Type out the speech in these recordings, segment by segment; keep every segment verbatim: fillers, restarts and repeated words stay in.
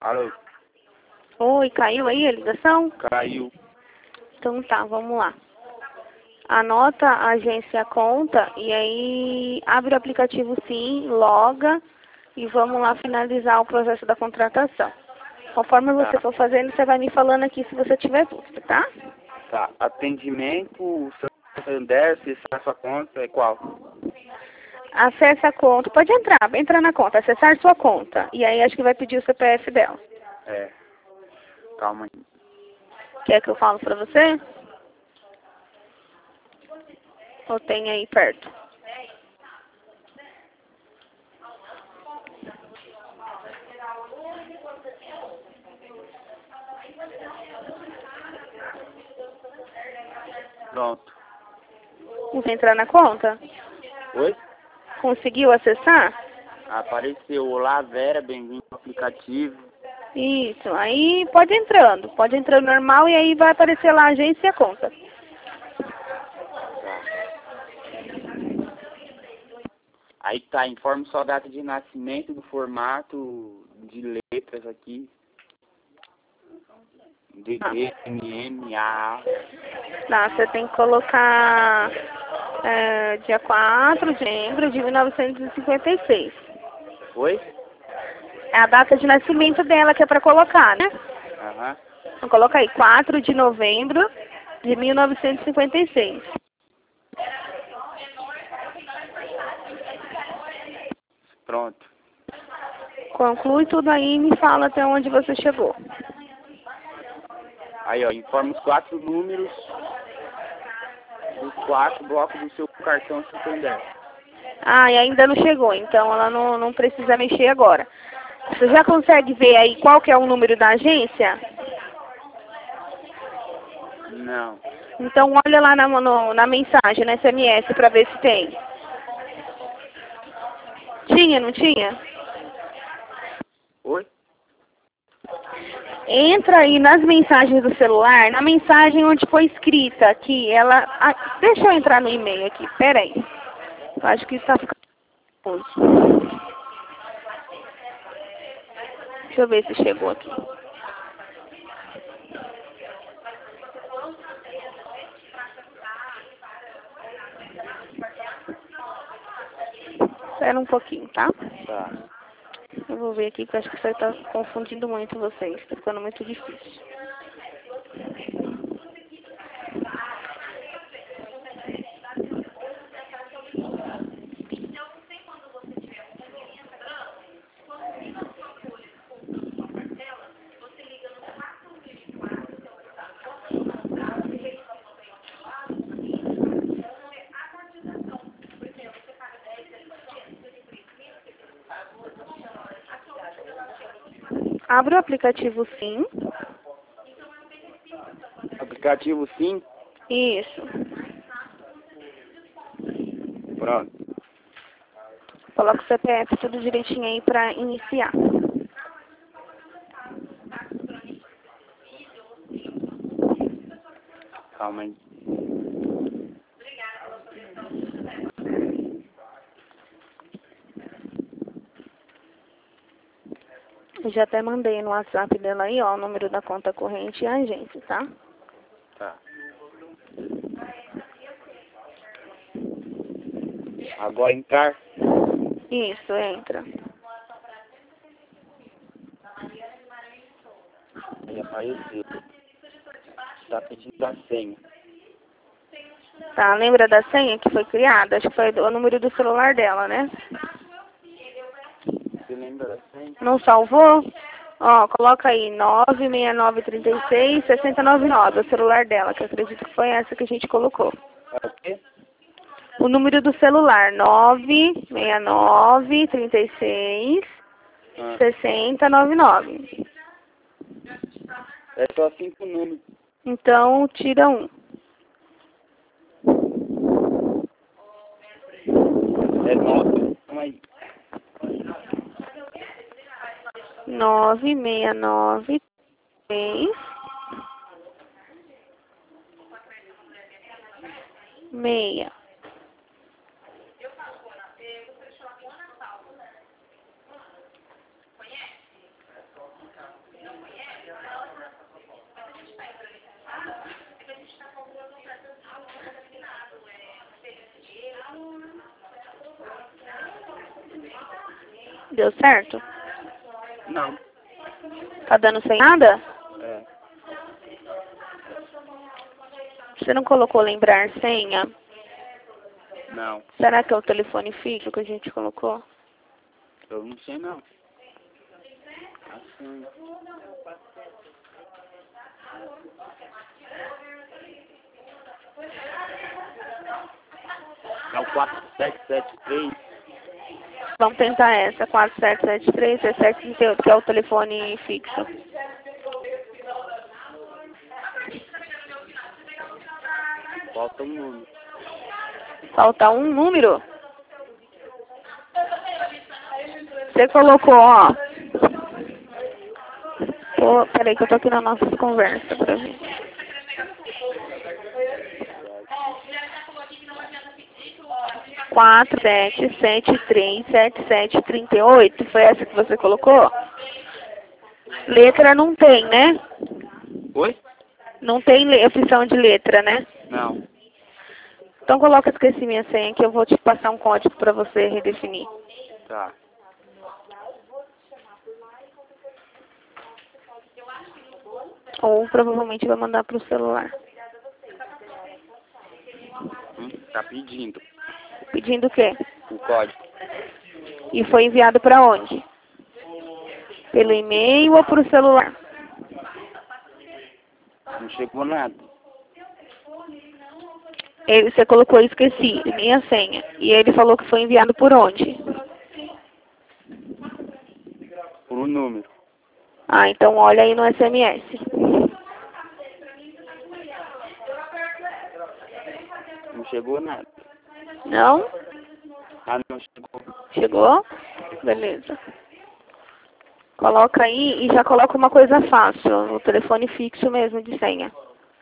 Alô? Oi, caiu aí a ligação? Caiu. Então tá, vamos lá. Anota a agência conta e aí abre o aplicativo sim, loga e vamos lá finalizar o processo da contratação. Conforme você Tá. for fazendo, você vai me falando aqui se você tiver dúvida, tá? Tá. Atendimento, Santander, acessar sua conta, é qual? Acesse a conta, pode entrar, entra na conta, acessar sua conta. E aí acho que vai pedir o C P F dela. É. Calma aí. Quer que eu falo pra você? Ou tem aí perto? Pronto. Você entrar na conta? Oi? Conseguiu acessar? Apareceu. Olá, Vera, bem-vindo ao aplicativo. Isso, aí pode entrando, pode entrar normal e aí vai aparecer lá a agência e a conta. Tá. Aí tá, informe sua data de nascimento do formato de letras aqui. D D, M M, A A. Tá, você tem que colocar é, dia quatro de dezembro de mil novecentos e cinquenta e seis. Oi? É a data de nascimento dela que é pra colocar, né? Aham. Então coloca aí, quatro de novembro de mil novecentos e cinquenta e seis. Pronto. Conclui tudo aí e me fala até onde você chegou. Aí, ó, informa os quatro números dos quatro blocos do seu cartão Santander. Ah, e ainda não chegou, então ela não, não precisa mexer agora. Você já consegue ver aí qual que é o número da agência? Não. Então olha lá na, no, na mensagem, na S M S, para ver se tem. Tinha, não tinha? Oi? Entra aí nas mensagens do celular, na mensagem onde foi escrita aqui, ela... Ah, deixa eu entrar no e-mail aqui, peraí. Eu acho que está ficando confuso. Deixa eu ver se chegou aqui. Espera um pouquinho, tá? Tá. Eu vou ver aqui, porque eu acho que isso aí tá confundindo muito vocês. Tá ficando muito difícil. Abre o aplicativo sim. Aplicativo sim. Isso. Pronto. Coloca o C P F tudo direitinho aí pra iniciar. Calma aí. Eu já até mandei no WhatsApp dela aí, ó, o número da conta corrente e a agência, tá? Tá. Agora entrar. Isso, entra. Aí apareceu. Tá pedindo a senha. Tá, lembra da senha que foi criada? Acho que foi o número do celular dela, né? Você lembra da senha? Não salvou? Ó, coloca aí nove seis nove três seis, seis zero nove nove, o celular dela, que eu acredito que foi essa que a gente colocou. É o quê? O número do celular, nove seis nove três seis, Ah, seis zero nove nove. é só cinco números. Então, tira um. É nove. Calma aí. nove seis nove três seis. Deu certo? Não. Tá dando sem nada? É. Você não colocou lembrar senha? Não. Será que é o telefone fixo que a gente colocou? Eu não sei não. Assim. É o quatro sete sete três. Vamos tentar essa, quatro sete sete três, dezessete trinta e oito, que é o telefone fixo. Falta um número. Falta um número? Você colocou, ó. Pô, peraí que eu tô aqui na nossa conversa pra ver. quatro sete sete três sete sete trinta e oito, foi essa que você colocou? Letra não tem, né? Oi? Não tem le- opção de letra, né? Não. Então coloca esqueci minha senha que eu vou te passar um código para você redefinir. Tá. Ou provavelmente vai mandar para o celular. Hum, tá pedindo Pedindo o quê? o código. E foi enviado para onde? Pelo e-mail ou para o celular? Não chegou nada. Ele, você colocou esqueci, minha senha. E ele falou que foi enviado por onde? Por um número. Ah, então olha aí no S M S. Não chegou nada. Não? Ah, não chegou. Chegou? Beleza. Coloca aí e já coloca uma coisa fácil, no telefone fixo mesmo de senha.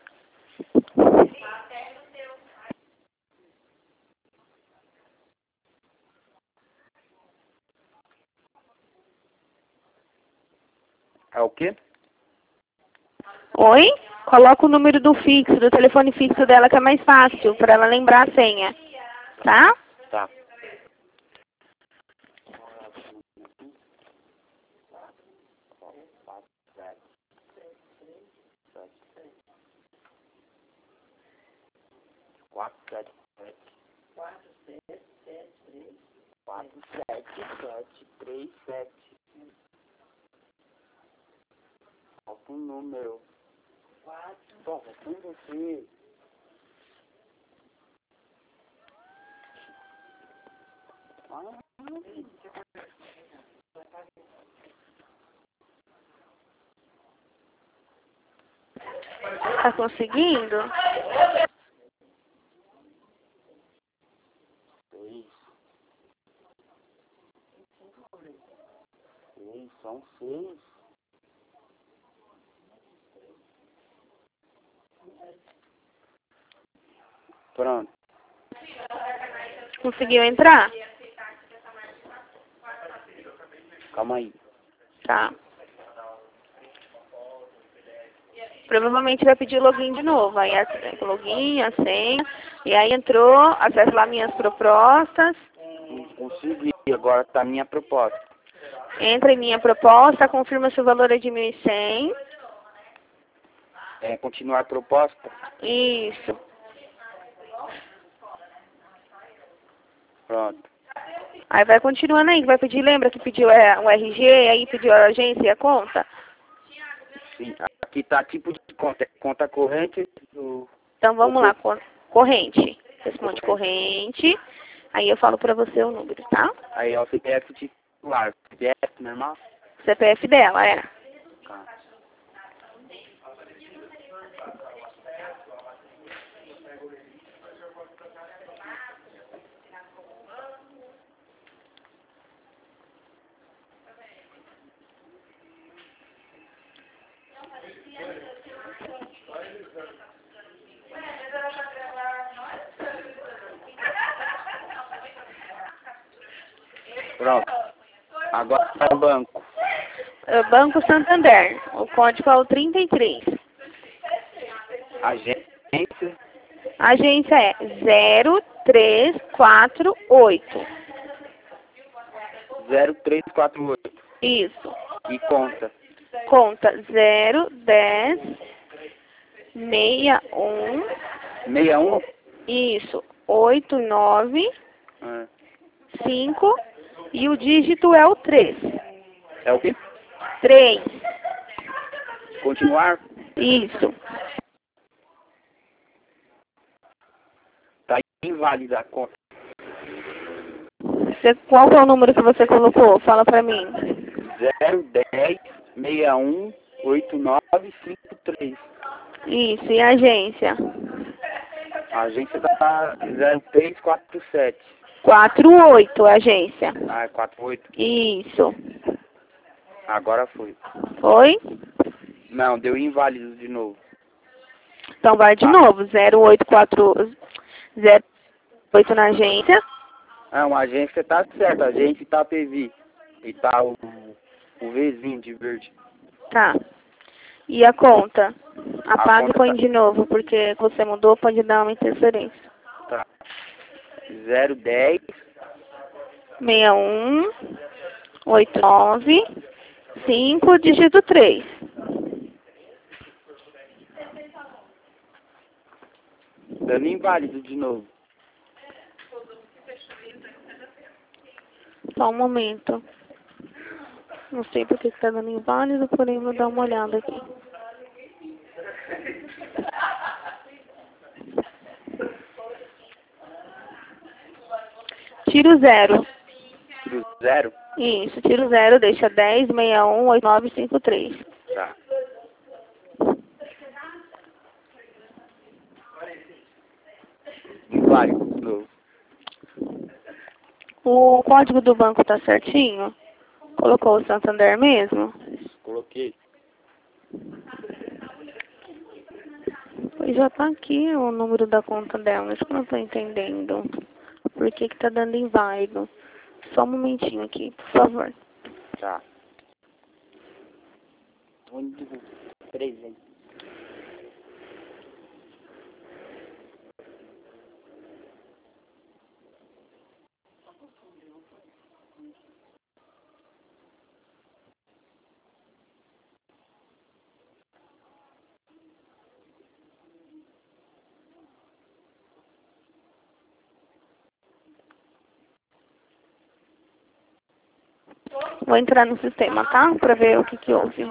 É o quê? Oi? Coloca o número do fixo, do telefone fixo dela que é mais fácil, para ela lembrar a senha. Tá? Tá. Quatro sete sete. Quatro sete sete três sete. Falta um número. Bom, responde você. Ah, Tá conseguindo? seis. Seis, são seis. Pronto. Conseguiu entrar? Calma aí. Tá. Provavelmente vai pedir login de novo. Aí a login, a senha. E aí entrou, acessa lá minhas propostas. Não consegui. Agora tá a minha proposta. Entra em minha proposta, confirma se o valor é de mil e cem. É continuar a proposta? Isso. Pronto. Aí vai continuando aí, vai pedir, lembra que pediu é, um R G, aí pediu a agência e a conta? Sim. Aqui tá tipo de conta. Conta corrente. Do... Então vamos lá, co- corrente. Responde corrente. Aí eu falo pra você o número, tá? Aí é o C P F titular. C P F normal? C P F dela, é. Tá. Pronto. Agora é o banco. É Banco Santander. O código é o trinta e três. Agência. A agência é zero três quatro oito. zero três quatro oito. Isso. E conta. Conta zero, dez, meia, um. sessenta e um? Isso. Oito, nove, Ah. cinco. E o dígito é o três. É o quê? três. Continuar? Isso. Tá inválida a conta. Você, qual que é o número que você colocou? Fala pra mim. zero dez, sessenta e um, oitenta e nove, cinquenta e três. Isso. E a agência? A agência tá zero três quatro sete. quatro oito, agência. Ah, é quatro oito. Isso. Agora foi. Foi? Não, deu inválido de novo. Então vai de Tá. novo. zero oito quatro zero oito na agência. Não, a agência tá certa. A agência tá P V. E tá o, o Vzinho de verde. Tá. E a conta? Apaga conta e põe tá- de novo, porque você mudou, pode dar uma interferência. Tá. zero dez, sessenta e um, oitenta e nove, cinco, dígito três. dando inválido de novo. Só um momento. Não sei porque está dando inválido, porém vou dar uma olhada aqui. Tiro zero. Tiro zero? Isso, tiro zero, deixa dez, sessenta e um, oitenta e nove, cinquenta e três. Tá. Inválido de novo. O código do banco tá certinho? Colocou o Santander mesmo? Coloquei. Pois já tá aqui o número da conta dela, acho que eu não tô entendendo. Por que que tá dando inválido? Só um momentinho aqui, por favor. Tá. Onde presente? Vou entrar no sistema, tá? Pra ver o que que houve.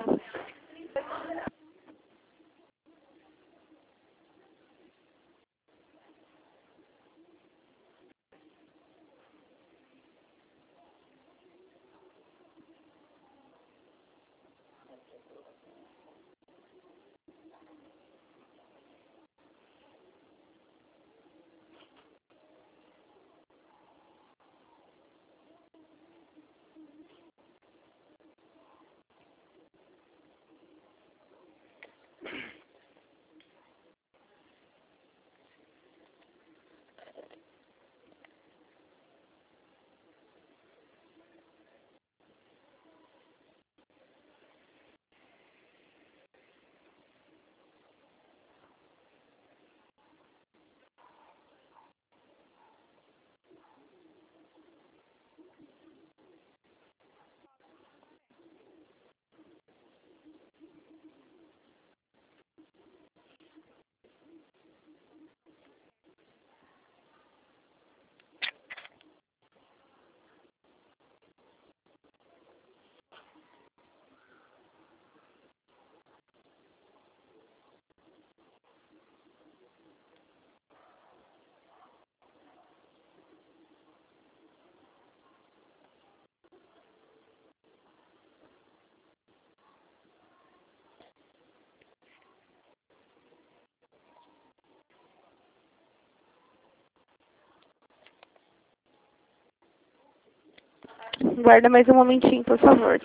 Guarda mais um momentinho, por favor.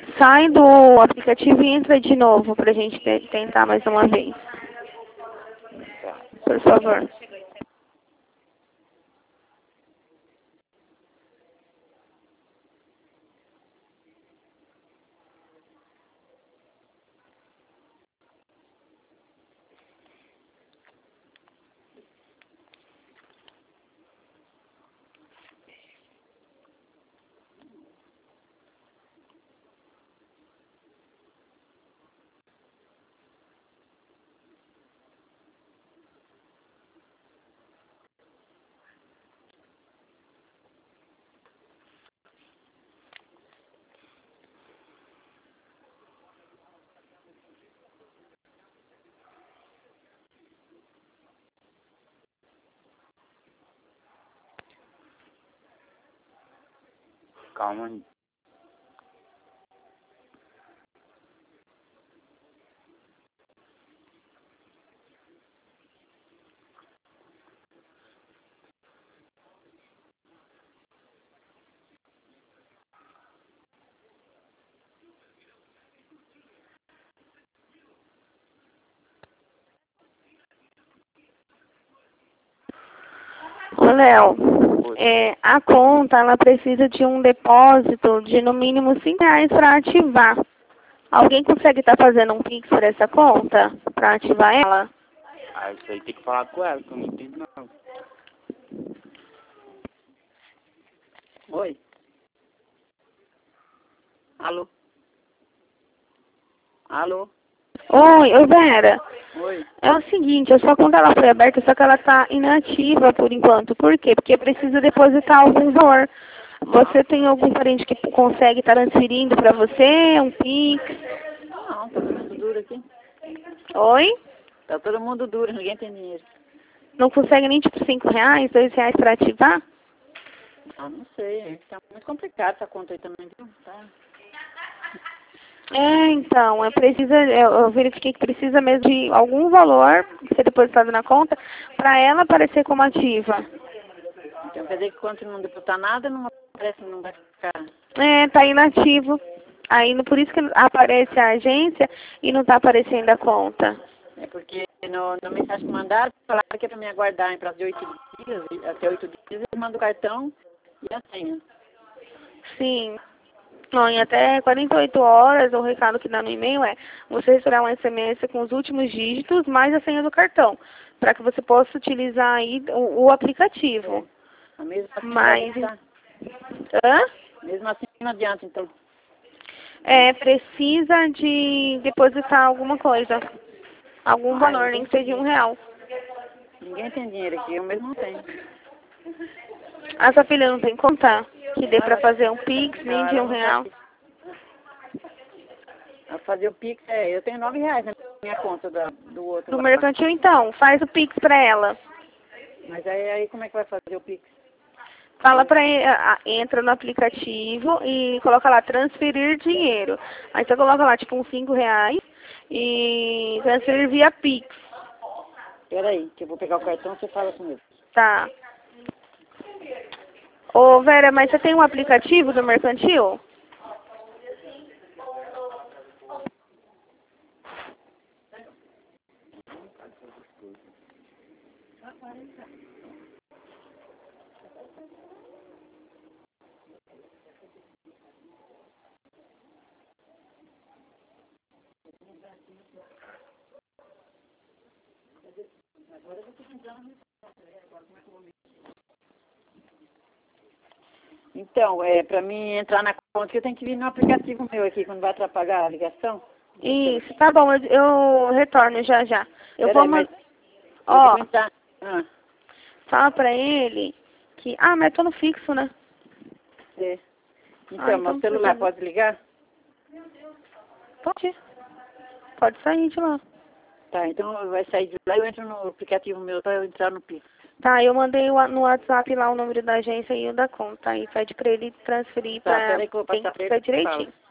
Sai do aplicativo e entra de novo pra gente te- tentar mais uma vez. Tá. Por favor. Calma aí. Ô, Léo, Oi. é, a conta, ela precisa de um depósito de no mínimo cinco reais para ativar. Alguém consegue estar fazendo um Pix por essa conta para ativar ela? Ah, isso aí tem que falar com ela, que eu não entendo não. Oi. Alô? Alô? Oi, ô Vera. Oi. É o seguinte, a sua conta ela foi aberta, só que ela está inativa por enquanto. Por quê? Porque precisa depositar algum valor. Você tem algum parente que consegue estar transferindo para você, um Pix? Não, tá todo mundo duro aqui. Oi? Tá todo mundo duro, ninguém tem dinheiro. Não consegue nem tipo cinco reais, dois reais para ativar? Ah, não sei, tá muito complicado essa conta aí também, viu? Tá. É, então, é precisa, eu eu verifiquei que precisa mesmo de algum valor que ser depositado na conta para ela aparecer como ativa. Então quer dizer que quando não depositar nada, não aparece, não vai ficar. É, tá inativo. Aí, no- por isso que aparece a agência e não tá aparecendo a conta. É porque no, na mensagem que mandaram, falaram que é pra me aguardar em prazo de oito dias, e até oito dias eles mandam o cartão e a senha. Sim. Não, em até quarenta e oito horas, o recado que dá no e-mail é você receberá um S M S com os últimos dígitos mais a senha do cartão, para que você possa utilizar aí o, o aplicativo. A mesma assim não vai Mas, adiantar. hã? Mesmo assim não adianta, então. É, precisa de depositar alguma coisa. Algum Ah, valor, nem ninguém que tem seja um dinheiro. real. Ninguém tem dinheiro aqui, eu mesmo não tenho. A sua filha não tem conta? Que dê Ah, pra ela, fazer um Pix, nem ela, de ela um não tá real. aqui. Ela fazer o Pix, é, eu tenho nove reais na minha conta da, do outro Do lá. mercantil, então, faz o Pix pra ela. Mas aí, aí como é que vai fazer o Pix? Fala pra ele, a- a- entra no aplicativo e coloca lá, transferir dinheiro. Aí você coloca lá, tipo, uns cinco reais e transferir via Pix. Peraí, que eu vou pegar o cartão, você fala com ele. Tá. Ô, Vera, mas você tem um aplicativo do mercantil? Então, é, pra mim entrar na conta, eu tenho que vir no aplicativo meu aqui, quando vai atrapalhar a ligação. Isso, tá bom, eu, eu retorno já já. Eu Peraí, vou mas mandar. eu Ó, vou entrar. Ah, fala pra ele que. Ah, mas eu tô no fixo, né? é. Ah, Então, então meu não celular precisa. pode ligar? Pode. Pode sair de lá. Tá, então vai sair de lá e eu entro no aplicativo meu pra eu entrar no Pix. Tá, eu mandei o- no WhatsApp lá o número da agência e o da conta. Aí pede pra ele transferir Tá, pra peraí que eu vou quem passar pra ele fica e fala. direitinho.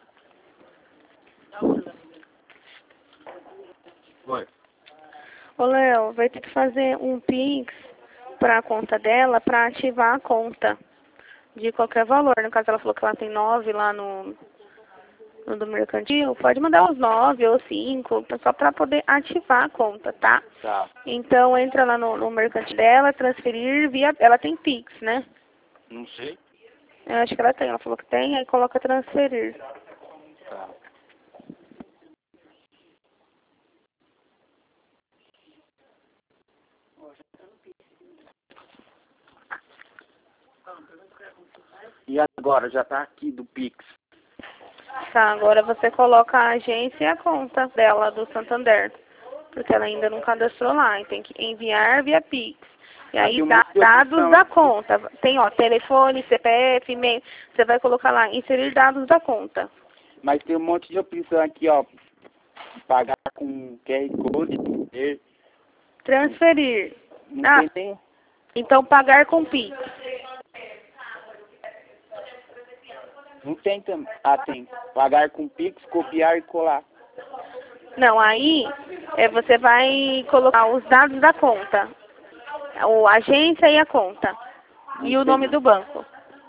Oi. Ô, Léo, vai ter que fazer um Pix pra conta dela pra ativar a conta de qualquer valor. No caso, ela falou que ela tem nove lá no, no do mercantil, pode mandar uns nove ou cinco, só para poder ativar a conta, tá? Tá. Então entra lá no, no mercantil dela, transferir via. Ela tem Pix, né? Não sei. Eu acho que ela tem, ela falou que tem, aí coloca transferir. Tá. E agora, já tá aqui do Pix. Tá, agora você coloca a agência e a conta dela do Santander. Porque ela ainda não cadastrou lá, e tem que enviar via Pix. E aí, Aqui um dá, monte de dados opção. da conta. Tem, ó, telefone, C P F, e-mail. Você vai colocar lá, inserir dados da conta. Mas tem um monte de opção aqui, ó. Pagar com Q R Code. ter- Transferir. Não Ah, tem nem... então pagar com Pix. Não tem também. Ah, tem. Pagar com Pix, copiar e colar. Não, aí é, você vai colocar os dados da conta. O agência e a conta. E o nome do banco.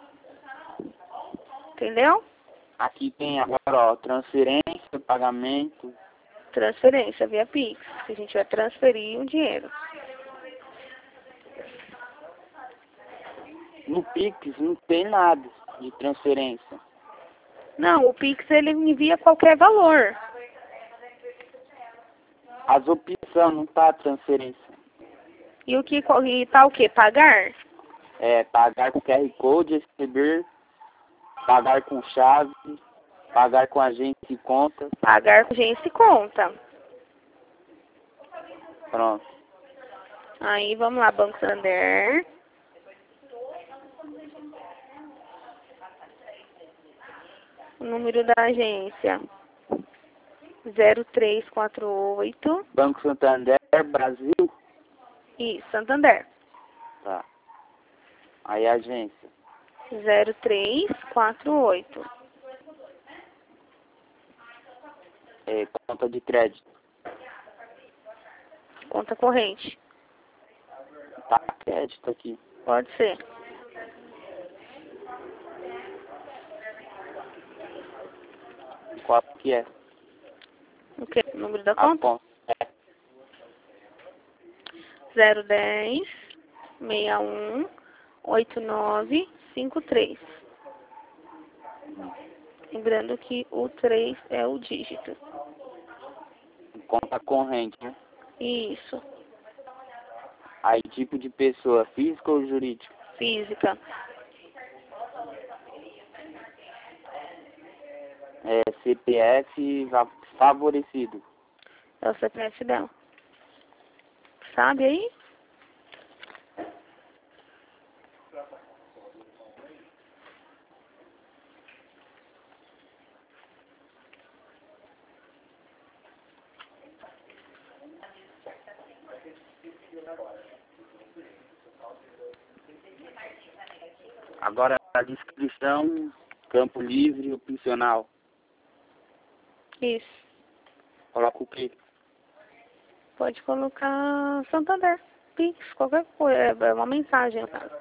Entendeu? Aqui tem agora, ó, transferência, pagamento. Transferência via Pix. Que a gente vai transferir o dinheiro. No Pix não tem nada de transferência. Não, o Pix ele envia qualquer valor. As opções não tá transferência. E o que e tá o que? Pagar? É, pagar com Q R Code, receber, pagar com chave, pagar com agente e conta. Pagar com agência e conta. Pronto. Aí vamos lá, Banco Santander. O número da agência. zero três quatro oito. Banco Santander, Brasil. Isso, Santander. Tá. Aí a agência. zero três quatro oito. É, conta de crédito. Conta corrente. Tá crédito aqui. Pode ser. Qual que é? O que? O número da A conta? conta. É. zero dez, seis um, oito nove cinco três. Lembrando que o três é o dígito. Conta corrente, né? Isso. Aí tipo de pessoa, física ou jurídica? Física. É, C P F va- favorecido. É o C P F dela. Sabe aí? Agora a descrição, campo livre, opcional. Isso. Coloca o quê? Pode colocar Santander. Pix, qualquer coisa. É uma mensagem, no caso.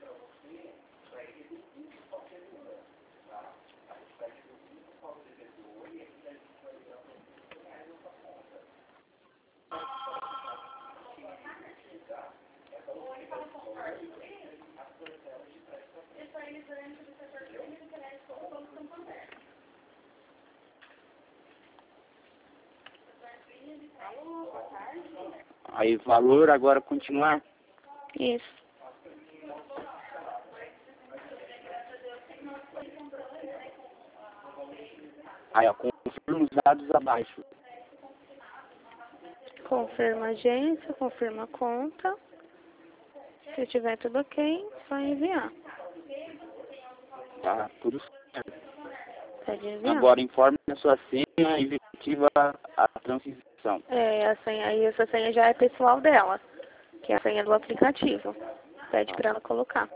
Aí valor, agora continuar. Isso. Aí ó, confirma os dados abaixo. Confirma a agência, confirma a conta. Se tiver tudo ok, só enviar. Tá, tudo certo. Pode enviar. Agora informe a sua senha e efetiva a transição. É, a senha, aí essa senha já é pessoal dela, que é a senha do aplicativo. Pede pra ela colocar.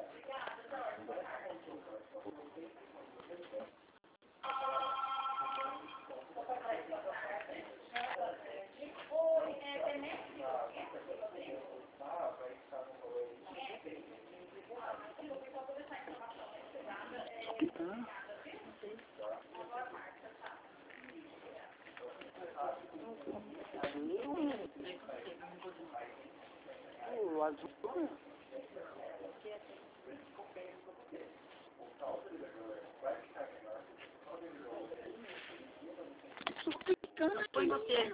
O azul. Põe você.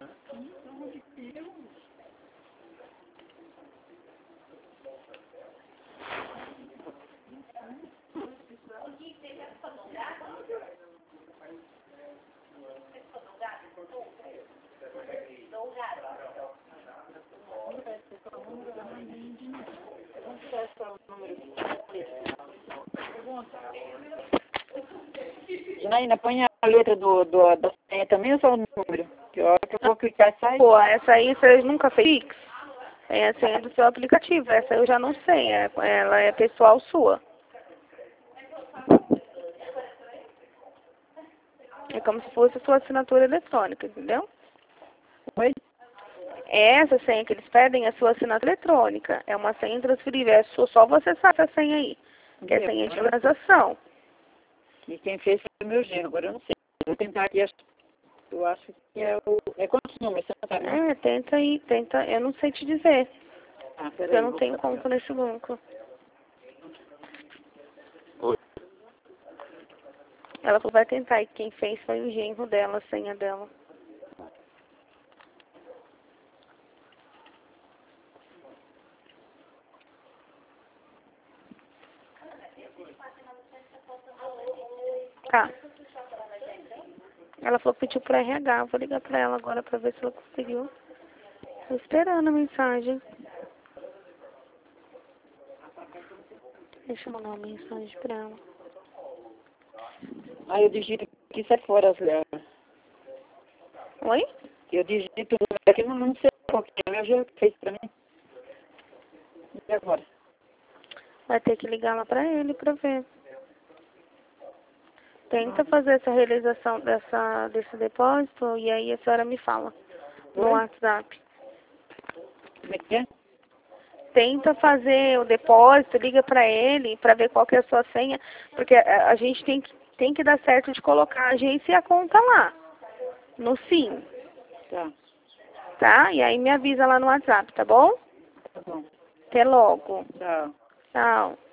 Janaína, põe a letra do, do, da senha também ou só o número? Que hora que eu vou clicar sai. Pô, essa aí você nunca fez? É a senha do seu aplicativo. Essa eu já não sei. É, ela é pessoal sua. É como se fosse a sua assinatura eletrônica, entendeu? Oi? Essa senha que eles pedem é a sua assinatura eletrônica. É uma senha intransferível. É só só você sabe essa senha aí. Que é a senha de transação. E quem fez foi o meu genro, agora eu não sei. Vou tentar aqui, eu acho que é o... É quantos números? Você não sabe? É, tenta aí, tenta. Eu não sei te dizer. Ah, Porque peraí, eu não vou tenho fazer. conta nesse banco. Oi. Ela falou, vai tentar. E quem fez foi o genro dela, a senha dela. Tá. Ela falou que pediu pro R H. Vou ligar pra ela agora pra ver se ela conseguiu. Tô esperando a mensagem. Deixa eu mandar uma mensagem pra ela. Ah, eu digito aqui, sai fora as letras. Oi? Eu digito aqui, não, não sei qual que é, meu genro fez pra mim. E agora? Vai ter que ligar lá pra ele pra ver. Tenta fazer essa realização dessa, desse depósito e aí a senhora me fala no Oi? WhatsApp. Como é que é? Tenta fazer o depósito, liga pra ele pra ver qual que é a sua senha, porque a, a gente tem que, tem que dar certo de colocar a agência e a conta lá, no sim, Tá, tá? E aí me avisa lá no WhatsApp, tá bom? tá bom. Até logo. Tchau. Tchau.